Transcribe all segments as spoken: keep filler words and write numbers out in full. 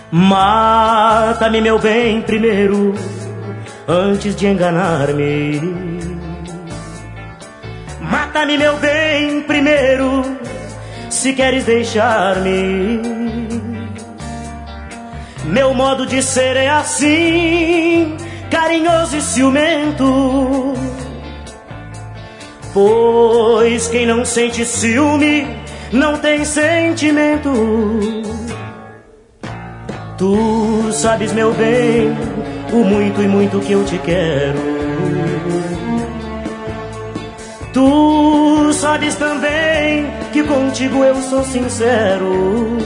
Mata-me, meu bem, primeiro, antes de enganar-me. Mata-me, meu bem, primeiro, se queres deixar-me. Meu modo de ser é assim, carinhoso e ciumento. Pois quem não sente ciúme não tem sentimento. Tu sabes, meu bem, o muito e muito que eu te quero. Tu sabes também que contigo eu sou sincero.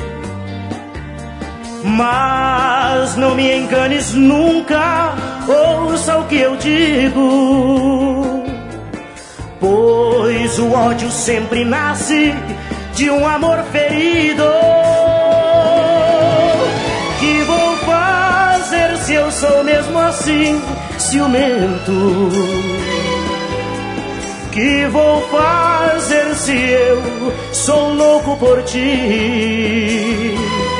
Mas não me enganes nunca, ouça o que eu digo. Pois o ódio sempre nasce de um amor ferido. Que vou fazer se eu sou mesmo assim, ciumento? Que vou fazer se eu sou louco por ti?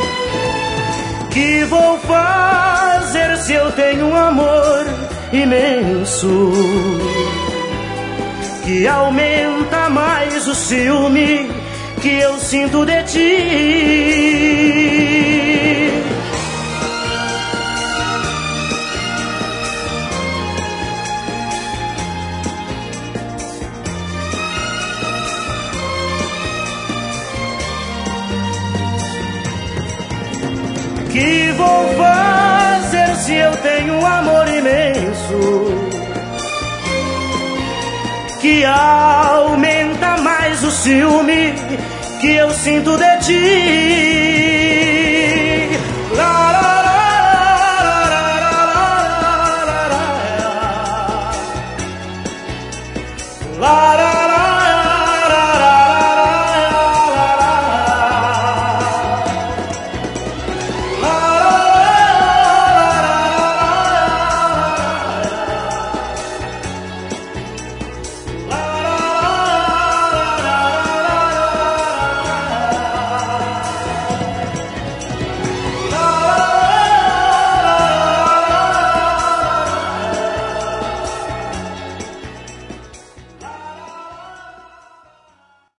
Que vou fazer se eu tenho um amor imenso que aumenta mais o ciúme que eu sinto de ti? Que vou fazer se eu tenho um amor imenso que aumenta mais o ciúme que eu sinto de ti?